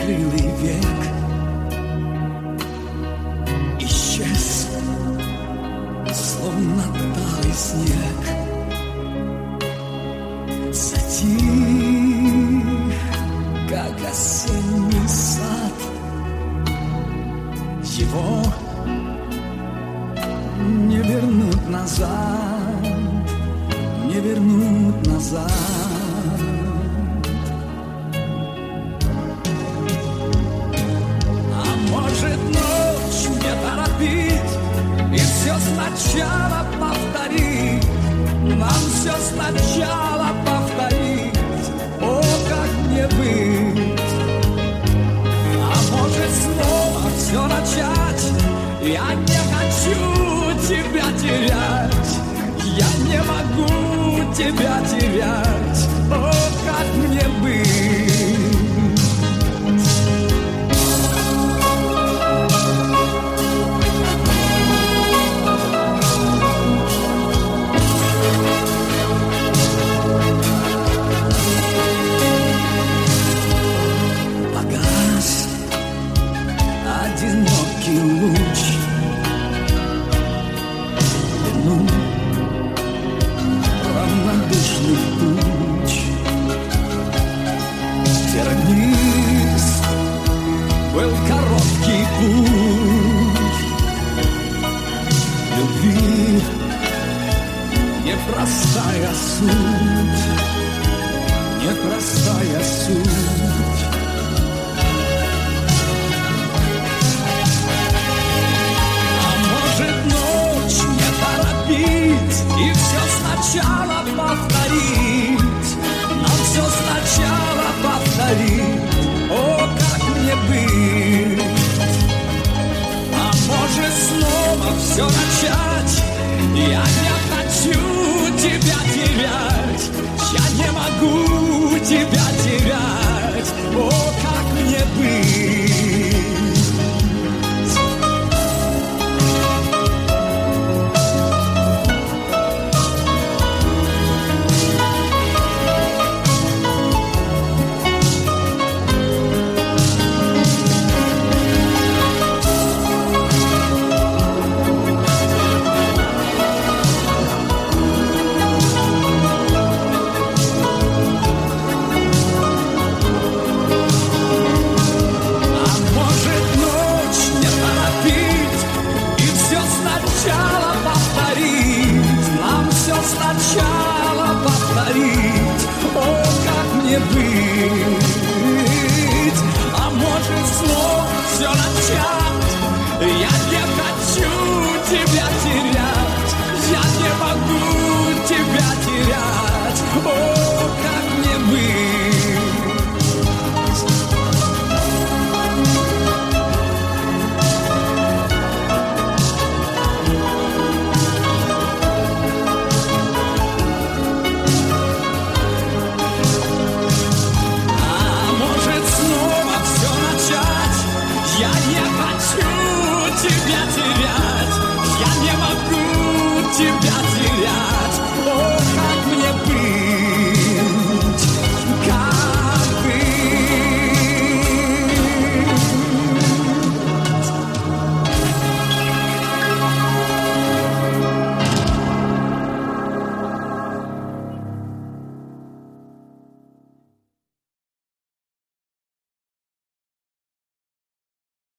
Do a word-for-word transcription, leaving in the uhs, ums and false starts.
унылый век исчез, словно талый снег. Затих, как осенний сад. Его не вернуть назад, не вернуть назад. И все сначала повторить, нам все сначала повторить. О, как мне быть? А может снова все начать? Я не хочу тебя терять, я не могу тебя терять. О, как мне быть? Одинокий луч вернул равнодушных туч. Тернист был короткий путь любви, непростая суть.